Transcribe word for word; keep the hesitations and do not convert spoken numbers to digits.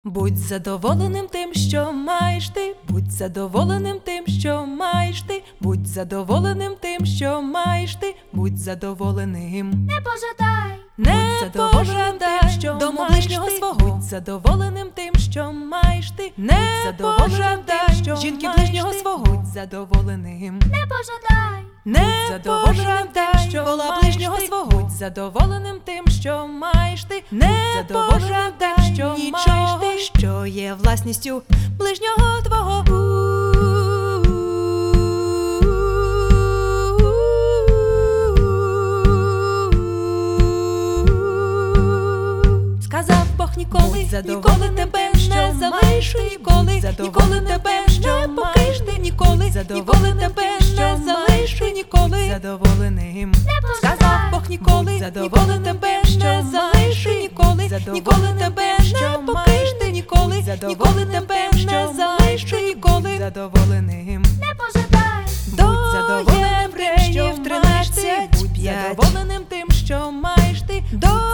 Будь задоволеним тим, що маєш ти, будь задоволеним тим, що маєш ти, будь задоволеним тим, що маєш ти, будь задоволеним. Не пожадай, Не пожадай дому ближнього свого, будь задоволеним тим, що маєш ти, не пожадай жінки ближнього свого, будь задоволеним. не пожадай, Не пожадай вола ближнього свого, будь задоволеним тим, що маєш ти, не пожадай нічого, що є власністю ближнього твого. Сказав Бог ніколи, ніколи тебе не залишу, ніколи, ніколи тебе не покинути, ніколи, ніколи тебе не залишу, ніколи, задоволеним. Сказав Бог ніколи, ніколи тебе не залишу, ніколи, ніколи тебе не покинути, ніколи, ніколи тебе не залишу, ніколи, задоволеним. не пожадай, Будь задоволеним тим, що тринадцять, будь задоволеним тим, що маєш ти, до